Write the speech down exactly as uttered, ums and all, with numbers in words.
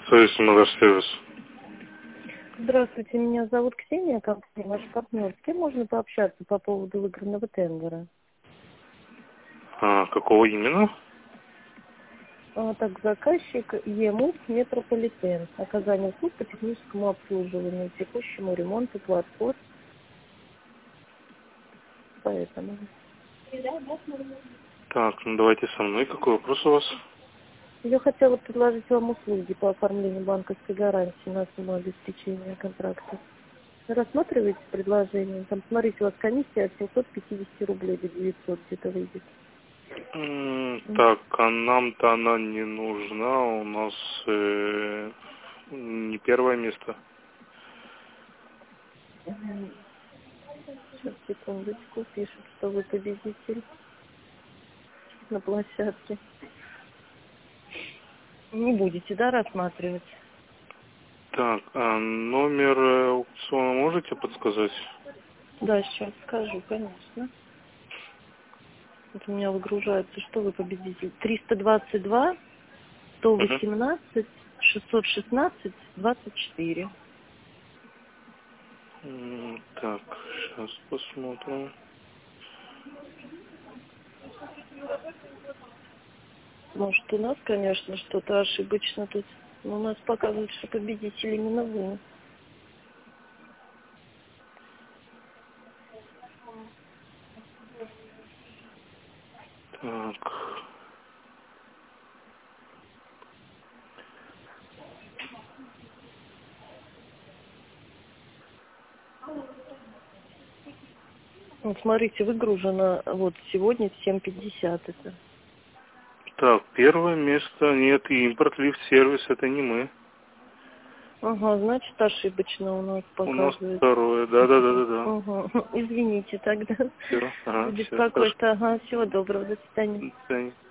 Союз Модер Сервис. Здравствуйте, меня зовут Ксения, компания ваш партнер. С кем можно пообщаться по поводу выигранного тендера? А, какого именно? А, так, заказчик ЕМУ Метрополитен. Оказание услуг по техническому обслуживанию, текущему ремонту платформ. Поэтому. Так, ну давайте со мной. Какой вопрос у вас? Я хотела предложить вам услуги по оформлению банковской гарантии на самообеспечение контракта. Рассматриваете предложение? Там, смотрите, у вас комиссия от семисот пятидесяти рублей до девятисот где-то выйдет. М, Так, а нам-то она не нужна. У нас э, не первое место. Мгм. Сейчас, секундочку, пишут, что вы победитель на площадке. Не будете, да, рассматривать? Так, а номер э, аукциона можете подсказать? Да, сейчас скажу, конечно. Вот у меня выгружается, что вы победитель. триста двадцать два, сто Угу. восемнадцать, шестьсот шестнадцать, двадцать четыре. М, Так, сейчас посмотрим. Может, у нас, конечно, что-то ошибочно тут. Но у нас показывают, что победитель именно вы. Так, Вот смотрите, выгружено вот сегодня в семь пятьдесят это. так, первое место нет, импорт лифт сервис, это не мы. Ага, значит, ошибочно у нас У нас показывает. второе, да-да-да-да-да. Ага, извините тогда Все, за ага, все, хорошо. беспокойство. Ага, всего доброго, до свидания. До свидания.